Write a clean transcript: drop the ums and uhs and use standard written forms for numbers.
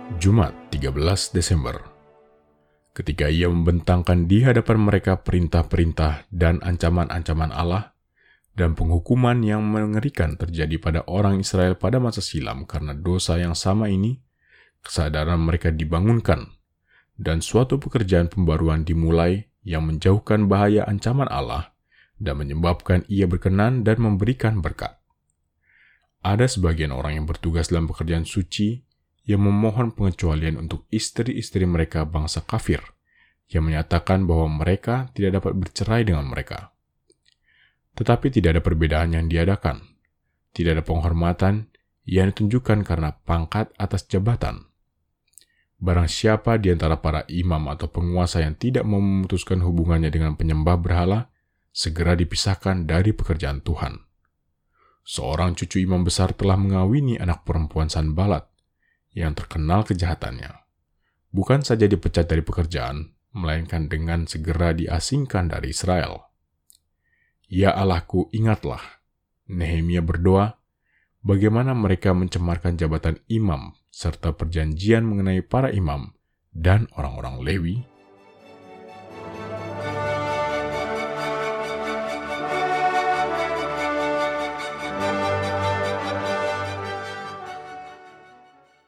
Jumat 13 Desember. Ketika ia membentangkan di hadapan mereka perintah-perintah dan ancaman-ancaman Allah, dan penghukuman yang mengerikan terjadi pada orang Israel pada masa silam karena dosa yang sama ini, kesadaran mereka dibangunkan, dan suatu pekerjaan pembaruan dimulai yang menjauhkan bahaya ancaman Allah dan menyebabkan ia berkenan dan memberikan berkat. Ada sebagian orang yang bertugas dalam pekerjaan suci yang memohon pengecualian untuk istri-istri mereka bangsa kafir, yang menyatakan bahwa mereka tidak dapat bercerai dengan mereka. Tetapi tidak ada perbedaan yang diadakan. Tidak ada penghormatan yang ditunjukkan karena pangkat atas jabatan. Barang siapa di antara para imam atau penguasa yang tidak mau memutuskan hubungannya dengan penyembah berhala, segera dipisahkan dari pekerjaan Tuhan. Seorang cucu imam besar telah mengawini anak perempuan Sanbalat, yang terkenal kejahatannya. Bukan saja dipecat dari pekerjaan, melainkan dengan segera diasingkan dari Israel. Ya Allahku, ingatlah. Nehemia berdoa, bagaimana mereka mencemarkan jabatan imam serta perjanjian mengenai para imam dan orang-orang Lewi.